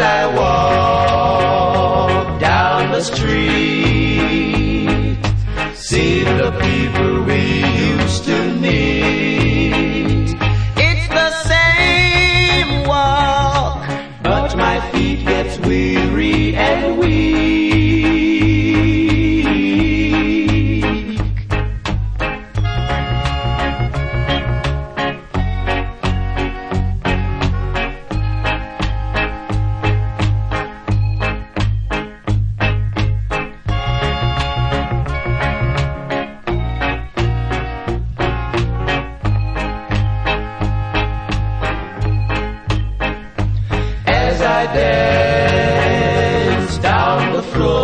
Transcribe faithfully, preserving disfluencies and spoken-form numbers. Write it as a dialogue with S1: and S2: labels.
S1: I walk down the street, see the people we used to meet. It's the same walk, but my feet get weary and weak. As I dance down the floor,